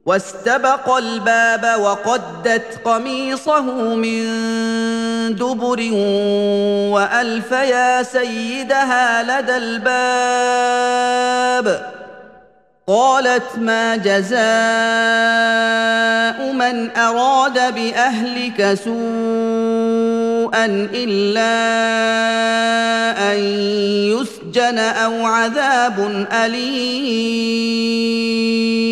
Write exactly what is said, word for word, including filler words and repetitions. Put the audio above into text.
واستبق الباب وقدت قميصه من دبر والف يا سيدها لدى الباب قالت ما جزاء من اراد باهلك سوءا الا ان يسجن او عذاب اليم